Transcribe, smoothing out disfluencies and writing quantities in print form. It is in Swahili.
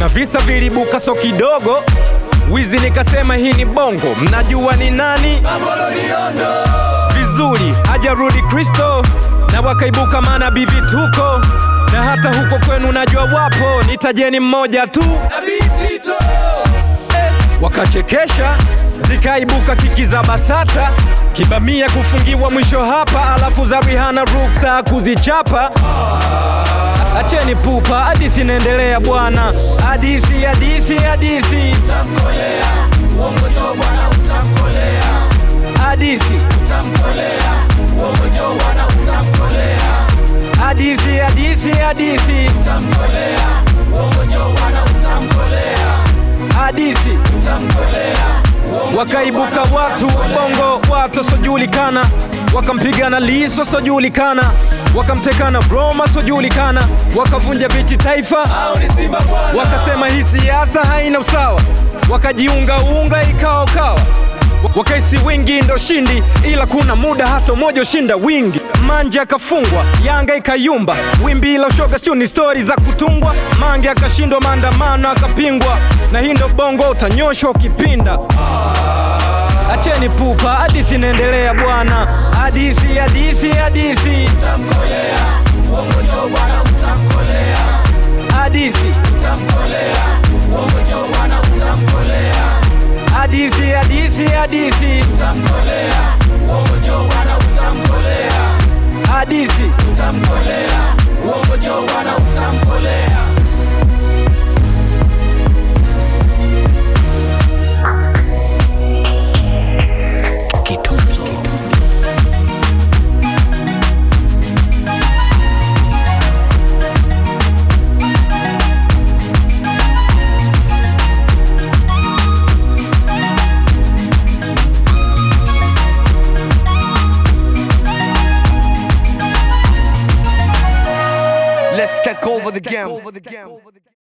kuna visa vilibuka so kidogo, wizi nikasema hii ni bongo. Mnajua ni nani? Vizuri, hajarudi Kristo, na wakaibuka manabii vituko. Na hata huko kwenu najua wapo, nitajeni mmoja tu, Nabii Tito. Wakachekesha, zikaibuka kiki za BASATA, Kibamia kufungiwa mwisho hapa, alafu za Rihanna ruksa kuzichapa. Acheni pupa, hadithi inaendelea bwana. Hadithi, hadithi, hadithi. Utamkolea, uongo jo bwana utamkolea. Hadithi, utamkolea, uongo jo bwana utamkolea. hadithi, hadithi, hadithi. Utamkolea, uongo jo bwana utamkolea. Hadithi, utamkolea. wakaibuka watu bongo, watu sojulikana, wakampigana Lissu sojulikana, wakamtekana Roma sojulikana, wakavunja viti taifa, wakasema hii siasa haina usawa, wakajiunga ikawa kawa, wakaisi wingi ndo shindi, ila kuna muda hata moja ushinda wingi. Manje akafungwa, Yanga ikayumba, wimbi la shoga sio ni story za kutungwa. Mange akashindwa, maandamano akapingwa, na hii ndo bongo utanyoshwa ukipinda. Acheni pupa, hadithi inaendelea bwana. Hadithi, hadithi, hadithi. Utamkolea, uongo jo bwana utamkolea. Hadithi, utamkolea, uongo jo bwana utamkolea. hadithi, hadithi, hadithi. Utamkolea, uongo jo bwana utamkolea. Hadithi, utamkolea, uongo jo bwana utamkolea. Let's take over the game.